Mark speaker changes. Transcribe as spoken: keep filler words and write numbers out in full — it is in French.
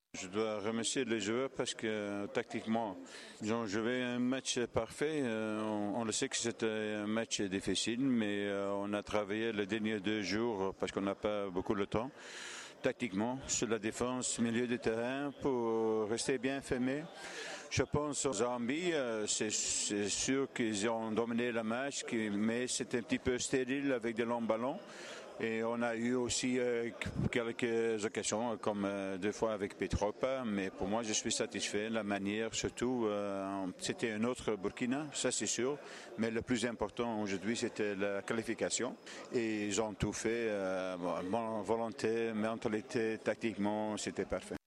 Speaker 1: Je dois remercier les joueurs parce que tactiquement, ils ont joué un match parfait. Euh, on, on le sait que c'était un match difficile, mais euh, on a travaillé les derniers deux jours parce qu'on n'a pas beaucoup de temps. Tactiquement, sur la défense, milieu de terrain, pour rester bien fermé. Je pense aux Zambie, euh, c'est, c'est sûr qu'ils ont dominé le match, mais c'était un petit peu stérile avec des longs ballons. Et on a eu aussi euh, quelques occasions, comme euh, deux fois avec Petropa, mais pour moi, je suis satisfait. La manière, surtout, euh, c'était un autre Burkina, ça c'est sûr. Mais le plus important aujourd'hui, c'était la qualification. Et ils ont tout fait, euh, bon, volonté, mentalité, tactiquement, c'était parfait.